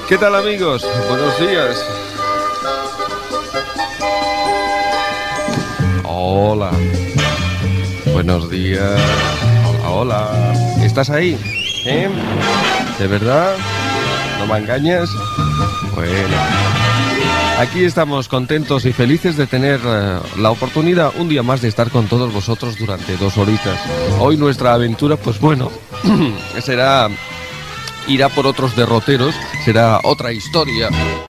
¿Qué tal, amigos? Buenos días. Hola. Buenos días. Hola, hola. ¿Estás ahí? ¿Eh? ¿De verdad? ¿No me engañas? Bueno. Aquí estamos contentos y felices de tener la oportunidad un día más de estar con todos vosotros durante 2 horitas. Hoy nuestra aventura, pues bueno, irá por otros derroteros, será otra historia.